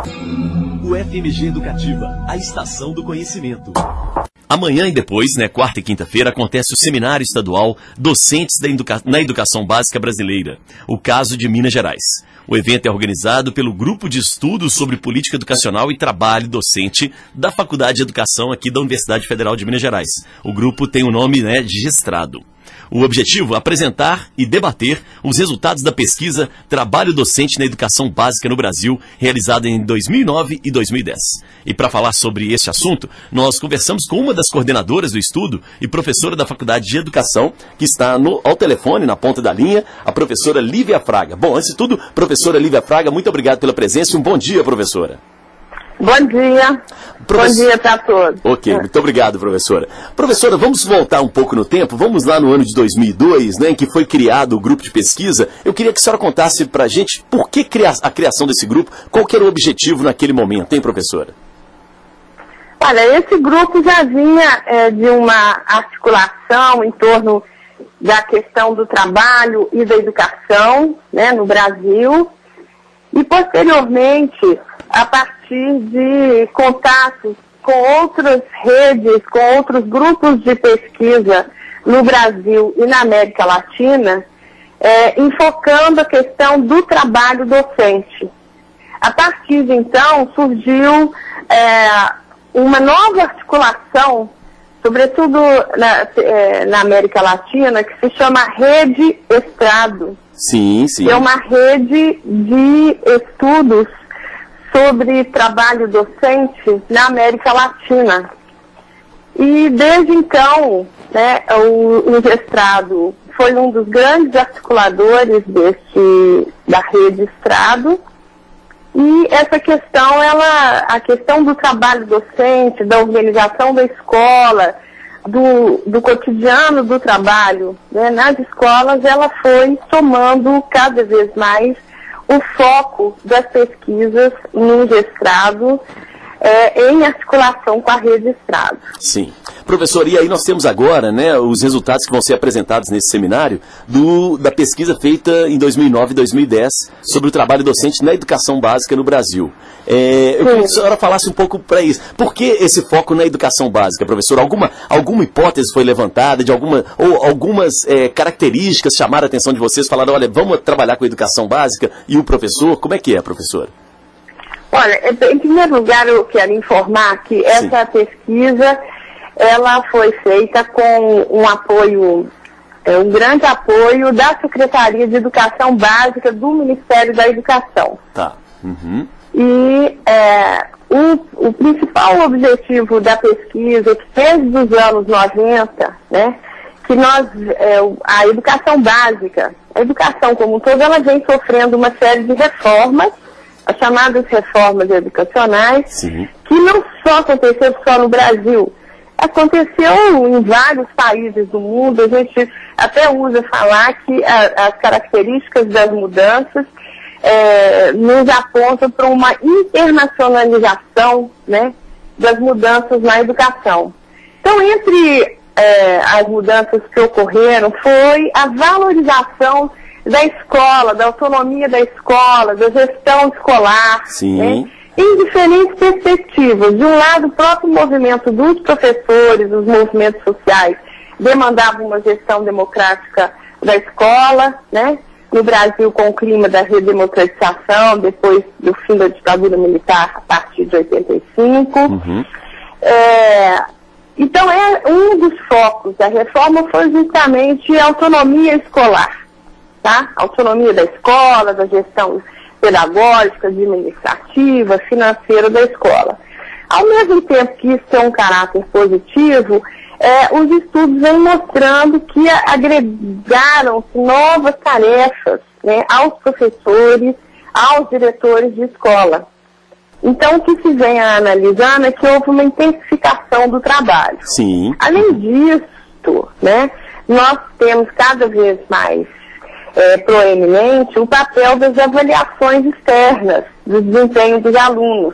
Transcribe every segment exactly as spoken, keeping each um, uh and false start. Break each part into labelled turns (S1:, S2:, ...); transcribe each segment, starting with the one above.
S1: O F M G Educativa, a estação do conhecimento.
S2: Amanhã e depois, né, quarta e quinta-feira, acontece o Seminário Estadual Docentes da Educa... na Educação Básica Brasileira, o caso de Minas Gerais. O evento é organizado pelo Grupo de Estudos sobre Política Educacional e Trabalho Docente da Faculdade de Educação aqui da Universidade Federal de Minas Gerais. O grupo tem o nome, né, de Gestrado. O objetivo é apresentar e debater os resultados da pesquisa Trabalho Docente na Educação Básica no Brasil, realizada em dois mil e nove e dois mil e dez. E para falar sobre este assunto, nós conversamos com uma das coordenadoras do estudo e professora da Faculdade de Educação, que está no, ao telefone, na ponta da linha, a professora Lívia Fraga. Bom, antes de tudo, professora Lívia Fraga, muito obrigado pela presença e um bom dia, professora.
S3: Bom dia. Professor... Bom dia para todos.
S2: Ok, muito obrigado, professora. Professora, vamos voltar um pouco no tempo. Vamos lá no ano de dois mil e dois, né, em que foi criado o grupo de pesquisa. Eu queria que a senhora contasse para a gente por que a criação desse grupo, qual que era o objetivo naquele momento, hein, professora?
S3: Olha, esse grupo já vinha é, de uma articulação em torno da questão do trabalho e da educação, né, no Brasil. E, posteriormente, a partir de contatos com outras redes, com outros grupos de pesquisa no Brasil e na América Latina, é, enfocando a questão do trabalho docente. A partir de então, surgiu é, uma nova articulação, sobretudo na, é, na América Latina, que se chama Rede Estrado.
S2: Sim, sim.
S3: É uma rede de estudos sobre trabalho docente na América Latina. E desde então, né, o, o Gestrado foi um dos grandes articuladores deste, da rede Estrado. E essa questão, ela, a questão do trabalho docente, da organização da escola, do, do cotidiano do trabalho, né, nas escolas, ela foi somando cada vez mais o foco das pesquisas no Gestrado, é, em articulação com a rede Estrado.
S2: Sim. Professor, e aí nós temos agora, né, os resultados que vão ser apresentados nesse seminário do, da pesquisa feita em dois mil e nove e dois mil e dez sobre o trabalho docente na educação básica no Brasil. É, eu queria que a senhora falasse um pouco para isso. Por que esse foco na educação básica, professor? Alguma, alguma hipótese foi levantada, de alguma, ou algumas é, características chamaram a atenção de vocês, falaram, olha, vamos trabalhar com a educação básica e o professor? Como é que é, professor?
S3: Olha, em primeiro lugar eu quero informar que Sim. essa pesquisa, ela foi feita com um apoio, é, um grande apoio da Secretaria de Educação Básica do Ministério da Educação.
S2: Tá. Uhum.
S3: E é, o, o principal objetivo da pesquisa, que desde os anos noventa, né, que nós, é, a educação básica, a educação como um todo, ela vem sofrendo uma série de reformas, as chamadas reformas educacionais,
S2: Sim.
S3: que não só aconteceu só no Brasil, aconteceu em vários países do mundo. A gente até usa falar que a, as características das mudanças é, nos apontam para uma internacionalização, né, das mudanças na educação. Então, entre é, as mudanças que ocorreram foi a valorização da escola, da autonomia da escola, da gestão escolar,
S2: Sim.
S3: né, em diferentes perspectivas. De um lado, o próprio movimento dos professores, os movimentos sociais, demandavam uma gestão democrática da escola, né, no Brasil com o clima da redemocratização, depois do fim da ditadura militar, a partir de oitenta e cinco.
S2: Uhum.
S3: É, então, é, um dos focos da reforma foi justamente a autonomia escolar. Tá? Autonomia da escola, da gestão pedagógica, administrativa, financeira da escola. Ao mesmo tempo que isso tem um caráter positivo, é, os estudos vêm mostrando que agregaram-se novas tarefas, né, aos professores, aos diretores de escola. Então, o que se vem analisando é que houve uma intensificação do trabalho.
S2: Sim.
S3: Além disso, né, nós temos cada vez mais É, proeminente o papel das avaliações externas do desempenho dos alunos.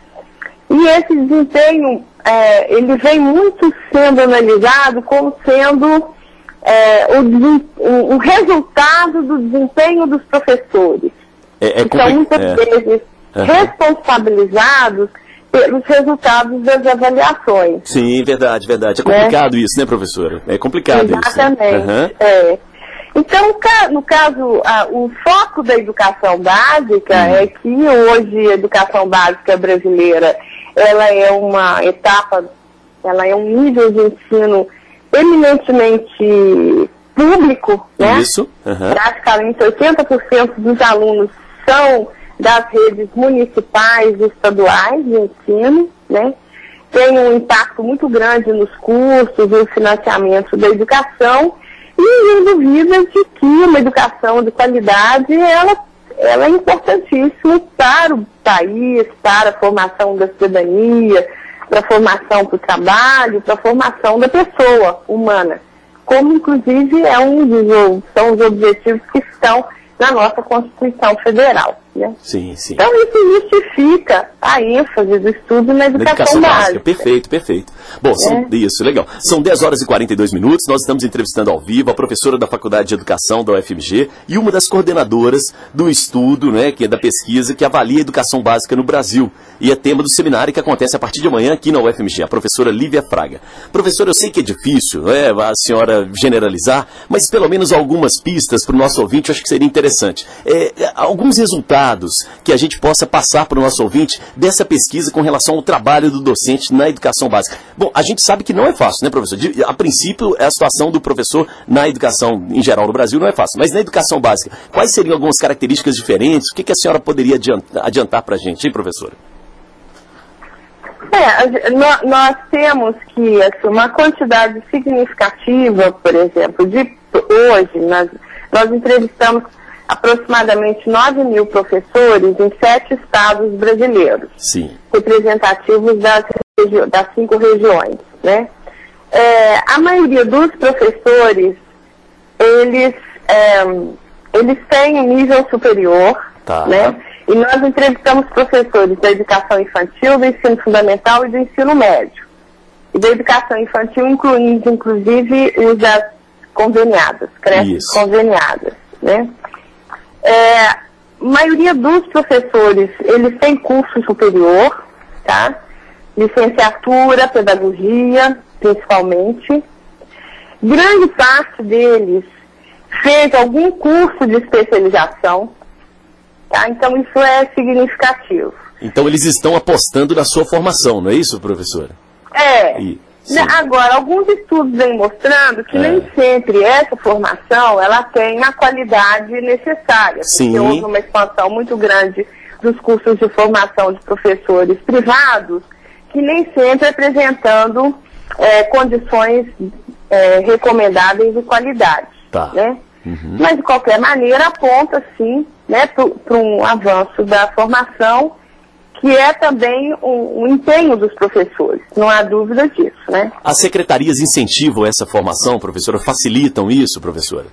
S3: E esse desempenho, é, ele vem muito sendo analisado como sendo é, o, o resultado do desempenho dos professores.
S2: É, é
S3: então, muitas
S2: é.
S3: vezes, uhum. responsabilizados pelos resultados das avaliações.
S2: Sim, verdade, verdade. É complicado, né? Isso, né, professora? É complicado.
S3: Exatamente.
S2: Isso. Né? Uhum.
S3: É. Então, no caso, a, o foco da educação básica hum. é que hoje a educação básica brasileira, ela é uma etapa, ela é um nível de ensino eminentemente público, né?
S2: Isso. Uhum.
S3: Praticamente oitenta por cento dos alunos são das redes municipais e estaduais de ensino, né? Tem um impacto muito grande nos custos e no financiamento da educação. E ninguém duvida de que uma educação de qualidade, ela, ela é importantíssima para o país, para a formação da cidadania, para a formação para o trabalho, para a formação da pessoa humana. Como, inclusive, é um dos, são os objetivos que estão na nossa Constituição Federal. Né?
S2: Sim, sim.
S3: Então, isso justifica a ênfase do estudo na educação, na educação básica. básica.
S2: Perfeito, perfeito. Bom, são, é. isso, legal. São dez horas e quarenta e dois minutos, nós estamos entrevistando ao vivo a professora da Faculdade de Educação da U F M G e uma das coordenadoras do estudo, né, que é da pesquisa que avalia a educação básica no Brasil. E é tema do seminário que acontece a partir de amanhã aqui na U F M G, a professora Lívia Fraga. Professora, eu sei que é difícil, né, a senhora generalizar, mas pelo menos algumas pistas para o nosso ouvinte eu acho que seria interessante. É, alguns resultados que a gente possa passar para o nosso ouvinte dessa pesquisa com relação ao trabalho do docente na educação básica. Bom, a gente sabe que não é fácil, né, professor? De, a princípio, a situação do professor na educação em geral no Brasil não é fácil, mas na educação básica, quais seriam algumas características diferentes? O que, que a senhora poderia adiantar, adiantar para a gente, hein, professora?
S3: É, nós, nós temos que, assim, uma quantidade significativa, por exemplo, de hoje, nós, nós entrevistamos aproximadamente nove mil professores em sete estados brasileiros,
S2: Sim.
S3: representativos das, das cinco regiões. Né? É, a maioria dos professores, eles, é, eles têm um nível superior, tá. né? E nós entrevistamos professores da educação infantil, do ensino fundamental e do ensino médio. E da educação infantil, incluindo, inclusive, os das conveniadas, creches conveniadas, né? É, a maioria dos professores, eles têm curso superior, tá? Licenciatura, pedagogia, principalmente. Grande parte deles fez algum curso de especialização, tá? Então isso é significativo.
S2: Então eles estão apostando na sua formação, não é isso, professora?
S3: É. E... Sim. Agora, alguns estudos vêm mostrando que é. nem sempre essa formação ela tem a qualidade necessária.
S2: Sim.
S3: Porque houve uma expansão muito grande dos cursos de formação de professores privados, que nem sempre apresentando é, condições é, recomendáveis de qualidade.
S2: Tá.
S3: Né?
S2: Uhum.
S3: Mas, de qualquer maneira, aponta, sim, né, para um avanço da formação, que é também um, um empenho dos professores, não há dúvida disso, né?
S2: As secretarias incentivam essa formação, professora? Facilitam isso, professora?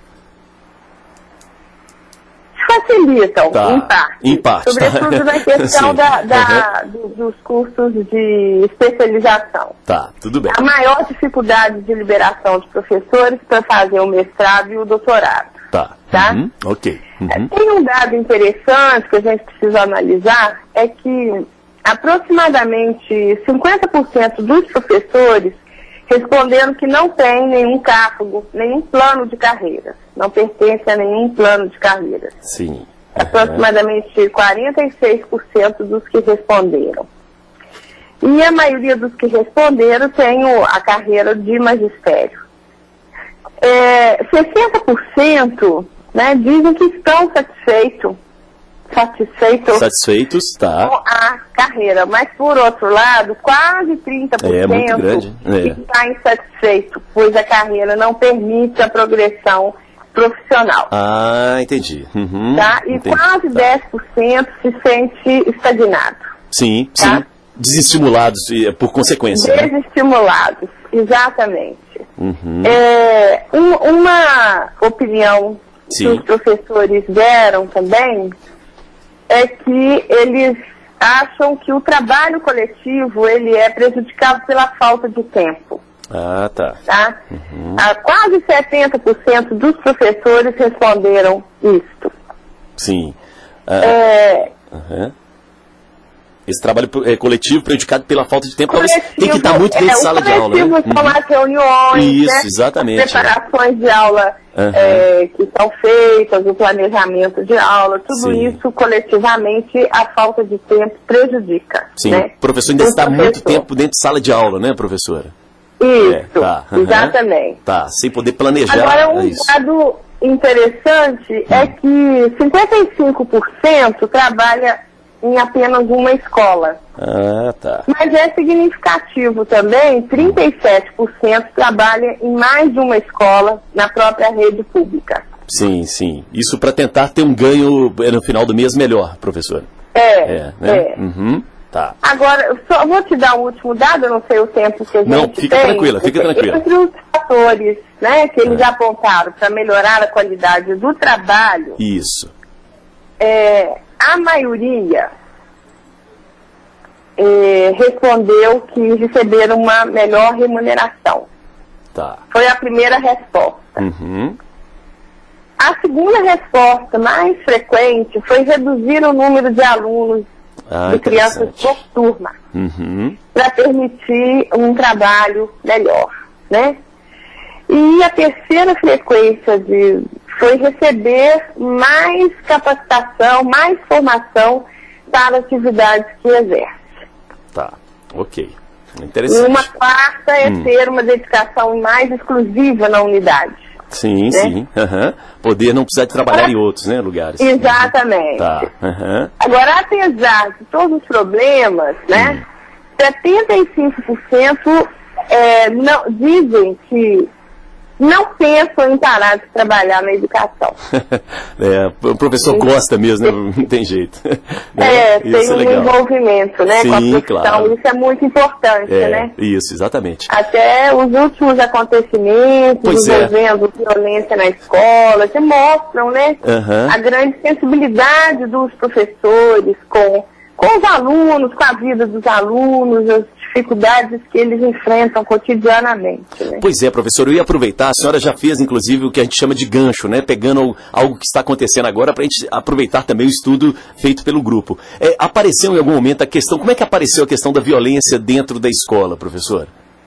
S3: Facilitam,
S2: tá.
S3: em parte.
S2: Em parte.
S3: Sobretudo na questão da, da, uhum. do, dos cursos de especialização.
S2: Tá, tudo bem.
S3: A maior dificuldade de liberação de professores para fazer o mestrado e o doutorado.
S2: Tá,
S3: tá?
S2: Uhum. ok. Uhum.
S3: Tem um dado interessante que a gente precisa analisar, é que aproximadamente cinquenta por cento dos professores responderam que não tem nenhum cargo, nenhum plano de carreira, não pertence a nenhum plano de carreira.
S2: Sim. Uhum.
S3: Aproximadamente quarenta e seis por cento dos que responderam. E a maioria dos que responderam tem a carreira de magistério. É, sessenta por cento, né, dizem que estão satisfeitos, satisfeitos,
S2: satisfeitos tá.
S3: com a carreira, mas por outro lado, quase trinta por cento
S2: é, muito grande. É.
S3: está insatisfeito, pois a carreira não permite a progressão profissional.
S2: Ah, entendi. Uhum,
S3: tá? E
S2: entendi.
S3: quase tá. dez por cento se sente estagnado.
S2: Sim,
S3: tá?
S2: sim. Desestimulados por consequência.
S3: Desestimulados, né? Exatamente.
S2: Uhum.
S3: É, um, uma opinião
S2: Sim.
S3: que os professores deram também é que eles acham que o trabalho coletivo ele é prejudicado pela falta de tempo.
S2: Ah, tá.
S3: tá?
S2: Uhum.
S3: Ah, quase setenta por cento dos professores responderam isto.
S2: Sim. Ah,
S3: é,
S2: uhum. Esse trabalho é, coletivo prejudicado pela falta de tempo, talvez tem que estar muito dentro
S3: é,
S2: de sala de aula, né?
S3: Coletivo são as reuniões,
S2: Isso,
S3: né?
S2: exatamente.
S3: As preparações de aula
S2: Uhum.
S3: é, que são feitas, o planejamento de aula, tudo
S2: Sim.
S3: isso coletivamente a falta de tempo prejudica.
S2: Sim,
S3: né?
S2: o professor ainda
S3: O
S2: está
S3: professor.
S2: muito tempo dentro de sala de aula, né, professora?
S3: Isso,
S2: É, tá, uhum.
S3: exatamente.
S2: Tá, sem poder planejar.
S3: Agora, um
S2: é isso.
S3: dado interessante é que cinquenta e cinco por cento trabalha em apenas uma escola.
S2: Ah, tá.
S3: Mas é significativo também, trinta e sete por cento trabalha em mais de uma escola na própria rede pública.
S2: Sim, sim. Isso para tentar ter um ganho no final do mês melhor, professora.
S3: É,
S2: É, né?
S3: é.
S2: Uhum, tá.
S3: Agora, eu só vou te dar um último dado, eu não sei o tempo que a gente
S2: Não, fica
S3: tem.
S2: tranquila, fica tranquila.
S3: Entre os fatores, né, que eles apontaram para melhorar a qualidade do trabalho,
S2: Isso.
S3: é, a maioria é, respondeu que receberam uma melhor remuneração.
S2: Tá.
S3: Foi a primeira resposta.
S2: Uhum.
S3: A segunda resposta mais frequente foi reduzir o número de alunos
S2: Ah,
S3: de crianças
S2: interessante.
S3: por turma,
S2: Uhum.
S3: para permitir um trabalho melhor, né? E a terceira frequência de, foi receber mais capacitação, mais formação para atividades que exerce.
S2: Tá, ok.
S3: E
S2: Interessante.
S3: uma quarta é
S2: Hum.
S3: ter uma dedicação mais exclusiva na unidade.
S2: Sim,
S3: né?
S2: sim. Uhum. Poder não precisar de trabalhar em outros, né, lugares.
S3: Exatamente.
S2: Tá. Uhum.
S3: Agora, apesar de todos os problemas, né, setenta e cinco por cento é, não, dizem que não pensam em parar de trabalhar na educação.
S2: É, o professor gosta mesmo, né? Não tem jeito.
S3: É,
S2: Né?
S3: tem
S2: Isso é
S3: um
S2: legal.
S3: envolvimento, né, com a
S2: Sim,
S3: profissão.
S2: claro.
S3: Isso é muito importante,
S2: É,
S3: né?
S2: isso, exatamente.
S3: Até os últimos acontecimentos
S2: Pois é.
S3: envolvendo violência na escola, que mostram, né,
S2: Aham.
S3: a grande sensibilidade dos professores com, com os alunos, com a vida dos alunos, as dificuldades que eles enfrentam cotidianamente, né?
S2: Pois é, professor, eu ia aproveitar, a senhora já fez, inclusive, o que a gente chama de gancho, né? Pegando algo que está acontecendo agora para a gente aproveitar também o estudo feito pelo grupo. É, apareceu em algum momento a questão, como é que apareceu a questão da violência dentro da escola, professor?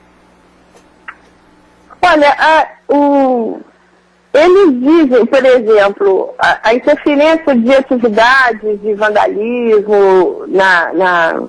S3: Olha, a, o, eles dizem, por exemplo, a, a interferência de atividades de vandalismo na, na,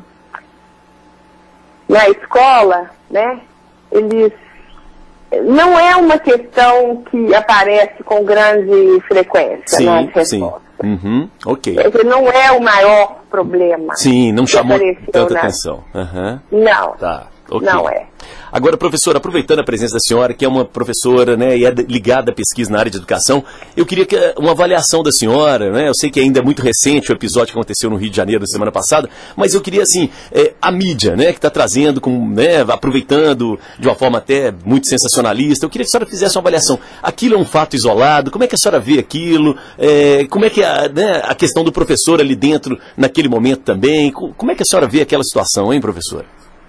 S3: na escola, né? Eles não é uma questão que aparece com grande frequência
S2: Sim,
S3: nas respostas.
S2: sim. Uhum, ok.
S3: Quer dizer, não é o maior problema.
S2: Sim, não
S3: que
S2: chamou
S3: apareceu
S2: tanta
S3: na-
S2: atenção. Aham.
S3: Não,
S2: Tá, ok.
S3: não é.
S2: Agora, professora, aproveitando a presença da senhora, que é uma professora, né, e é ligada à pesquisa na área de educação, eu queria que uma avaliação da senhora, né, eu sei que ainda é muito recente o episódio que aconteceu no Rio de Janeiro na semana passada, mas eu queria, assim, é, a mídia, né, que está trazendo, com, né, aproveitando de uma forma até muito sensacionalista, eu queria que a senhora fizesse uma avaliação. Aquilo é um fato isolado? Como é que a senhora vê aquilo? É, como é que a, né, a questão do professor ali dentro, naquele momento também? Co- Como é que a senhora vê aquela situação, hein, professora?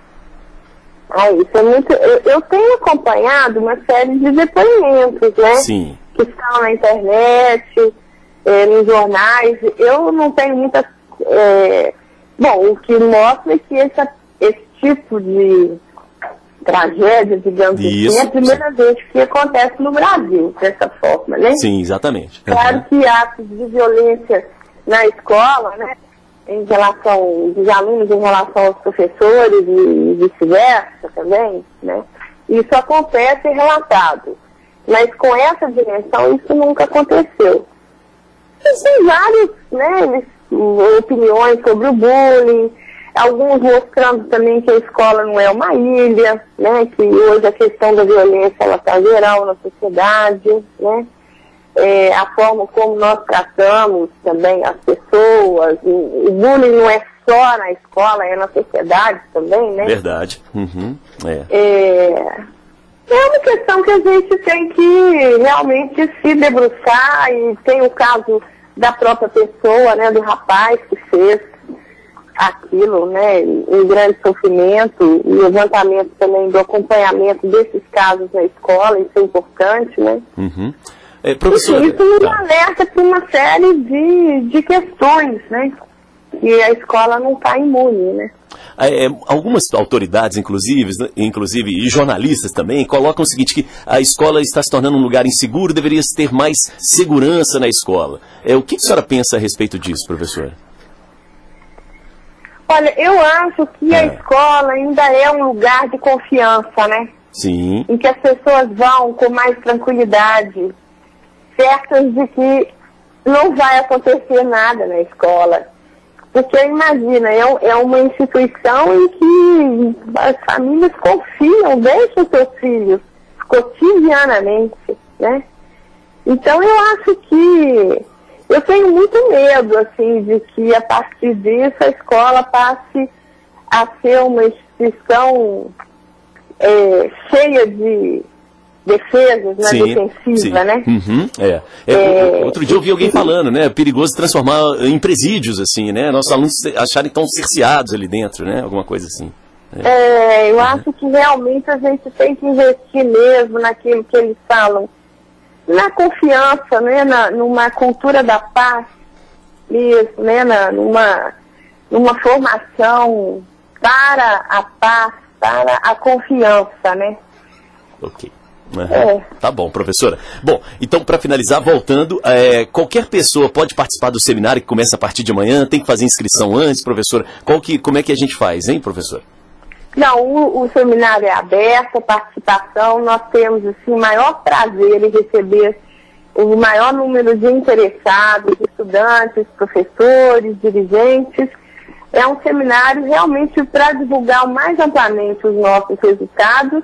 S3: Ah, isso é muito. Eu, eu tenho acompanhado uma série de depoimentos, né?
S2: Sim.
S3: Que estão na internet, eh, nos jornais. Eu não tenho muita. eh, Bom, o que mostra é que essa, esse tipo de tragédia, digamos
S2: Isso,
S3: assim, é a primeira vez que acontece no Brasil, dessa forma, né?
S2: Sim, exatamente.
S3: Claro
S2: Uhum.
S3: que atos de violência na escola, né, em relação dos alunos, em relação aos professores e vice-versa também, né, isso acontece e é relatado. Mas com essa dimensão isso nunca aconteceu. E tem vários, né, opiniões sobre o bullying, alguns mostrando também que a escola não é uma ilha, né, que hoje a questão da violência ela está geral na sociedade, né. É, a forma como nós tratamos também as pessoas, o, o bullying não é só na escola, é na sociedade também, né?
S2: Verdade. Uhum. É.
S3: É, é uma questão que a gente tem que realmente se debruçar, e tem o caso da própria pessoa, né, do rapaz que fez aquilo, né, em grande sofrimento, e levantamento também do acompanhamento desses casos na escola, isso é importante, né?
S2: Uhum. É, professora,
S3: Isso, isso nos
S2: tá.
S3: alerta para uma série de, de questões, né? que a escola não está imune, né?
S2: É, algumas autoridades, inclusive, inclusive, e jornalistas também, colocam o seguinte, que a escola está se tornando um lugar inseguro, deveria ter mais segurança na escola. É, o que a senhora pensa a respeito disso, professora?
S3: Olha, eu acho que é. a escola ainda é um lugar de confiança, né?
S2: Sim.
S3: Em que as pessoas vão com mais tranquilidade, certas de que não vai acontecer nada na escola. Porque imagina, é, é uma instituição em que as famílias confiam, deixam seus filhos cotidianamente, né? Então eu acho que eu tenho muito medo, assim, de que a partir disso a escola passe a ser uma instituição é, cheia de defesas, na defensiva, sim. né?
S2: Uhum, é. É, é. Outro dia eu vi alguém falando, né? É perigoso transformar em presídios, assim, né? Nossos alunos acharem tão cerceados ali dentro, né? Alguma coisa assim.
S3: É, é eu uhum. acho que realmente a gente tem que investir mesmo naquilo que eles falam, na confiança, né? Na, numa cultura da paz, mesmo, né? Na, numa, numa formação para a paz, para a confiança, né?
S2: Ok. Uhum. É. Tá bom, professora. Bom, então para finalizar, voltando, é, qualquer pessoa pode participar do seminário que começa a partir de amanhã, tem que fazer inscrição antes, professora? Qual que, como é que a gente faz, hein, professora?
S3: Não, o, o seminário é aberto, a participação, nós temos assim, o maior prazer em receber o maior número de interessados, estudantes, professores, dirigentes. É um seminário realmente para divulgar mais amplamente os nossos resultados.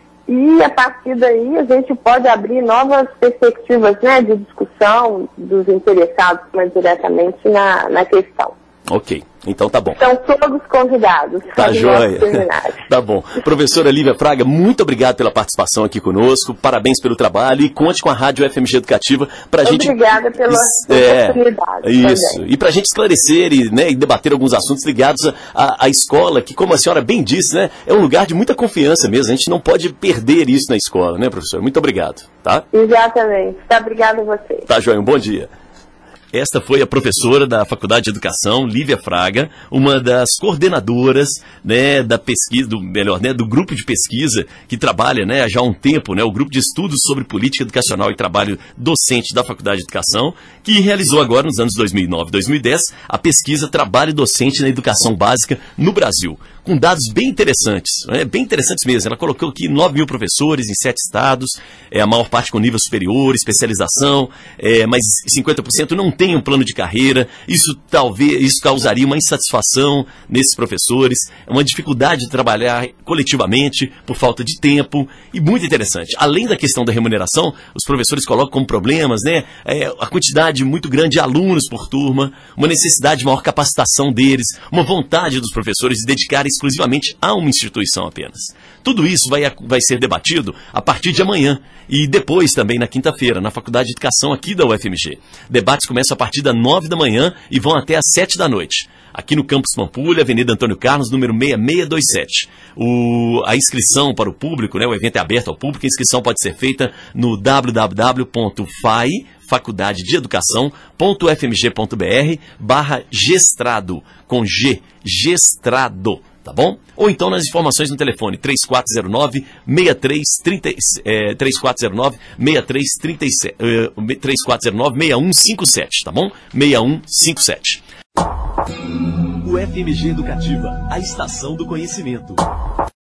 S3: E a partir daí a gente pode abrir novas perspectivas, né, de discussão dos interessados mais diretamente na, na questão.
S2: Ok, então tá bom.
S3: São todos convidados.
S2: Tá joia. Tá bom. Professora Lívia Fraga, muito obrigado pela participação aqui conosco, parabéns pelo trabalho e conte com a Rádio F M G Educativa pra gente...
S3: Obrigada pela
S2: é,
S3: oportunidade.
S2: Isso,
S3: também.
S2: E pra gente esclarecer e, né, e debater alguns assuntos ligados à, à escola, que como a senhora bem disse, né, é um lugar de muita confiança mesmo, a gente não pode perder isso na escola, né, professor? Muito obrigado, tá?
S3: Exatamente. Tá, obrigada a você.
S2: Tá joia, um bom dia. Esta foi a professora da Faculdade de Educação, Lívia Fraga, uma das coordenadoras, né, da pesquisa, do, melhor, né, do grupo de pesquisa que trabalha, né, já há um tempo, né, o grupo de estudos sobre política educacional e trabalho docente da Faculdade de Educação, que realizou agora nos anos dois mil e nove e dois mil e dez a pesquisa Trabalho Docente na Educação Básica no Brasil, com dados bem interessantes, né, bem interessantes mesmo. Ela colocou aqui nove mil professores em sete estados, é, a maior parte com nível superior, especialização, é, mas cinquenta por cento não tem um plano de carreira. Isso talvez isso causaria uma insatisfação nesses professores, uma dificuldade de trabalhar coletivamente por falta de tempo, e muito interessante. Além da questão da remuneração, os professores colocam como problemas, né, é, a quantidade muito grande de alunos por turma, uma necessidade de maior capacitação deles, uma vontade dos professores de dedicar exclusivamente a uma instituição apenas. Tudo isso vai, vai ser debatido a partir de amanhã e depois também na quinta-feira, na Faculdade de Educação aqui da U F M G. Debates começam a partir das nove da manhã e vão até às sete da noite. Aqui no Campus Pampulha, Avenida Antônio Carlos, número seis seis dois sete. O, a inscrição para o público, né, o evento é aberto ao público, a inscrição pode ser feita no w w w ponto fai, faculdade de educação ponto f m g ponto b r barra gestrado, com G, gestrado. Tá bom? Ou então nas informações no telefone três quatro zero nove, seis três três zero, é, três quatro zero nove, seis três três sete, é, três quatro zero nove, seis um cinco sete, tá bom? seis um cinco sete.
S1: O F M G Educativa, a estação do conhecimento.